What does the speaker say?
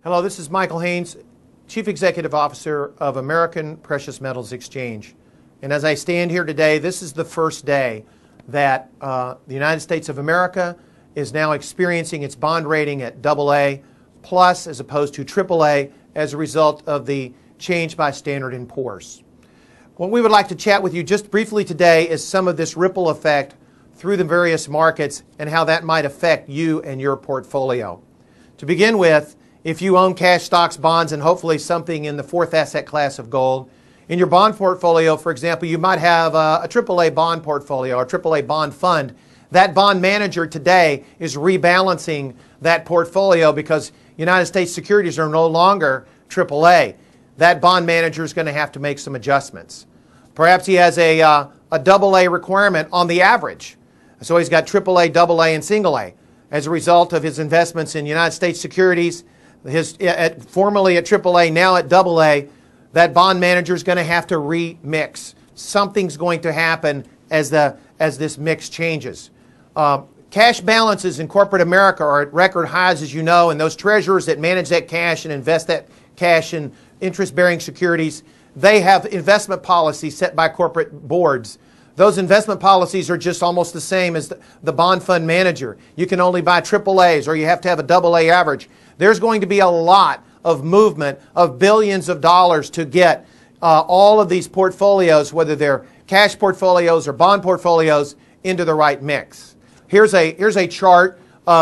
Hello, this is Michael Haynes, Chief Executive Officer of American Precious Metals Exchange. And as I stand here today, this is the first day that the United States of America is now experiencing its bond rating at AA plus as opposed to AAA as a result of the change by Standard & Poor's. What we would like to chat with you just briefly today is some of this ripple effect through the various markets and how that might affect you and your portfolio. To begin with, if you own cash, stocks, bonds, and hopefully something in the fourth asset class of gold, in your bond portfolio, for example, you might have a AAA bond portfolio or a AAA bond fund. That bond manager today is rebalancing that portfolio because United States securities are no longer AAA. That bond manager is going to have to make some adjustments. Perhaps he has a AA requirement on the average. So he's got AAA, AA, and single A. As a result of his investments in United States securities, formerly at AAA, now at AA, that bond manager is going to have to remix. Something's going to happen as this mix changes. Cash balances in corporate America are at record highs, as you know, and those treasurers that manage that cash and invest that cash in interest-bearing securities, they have investment policies set by corporate boards. Those investment policies are just almost the same as the bond fund manager. You can only buy AAAs or you have to have a AA average. There's going to be a lot of movement of billions of dollars to get all of these portfolios, whether they're cash portfolios or bond portfolios, into the right mix. Here's a chart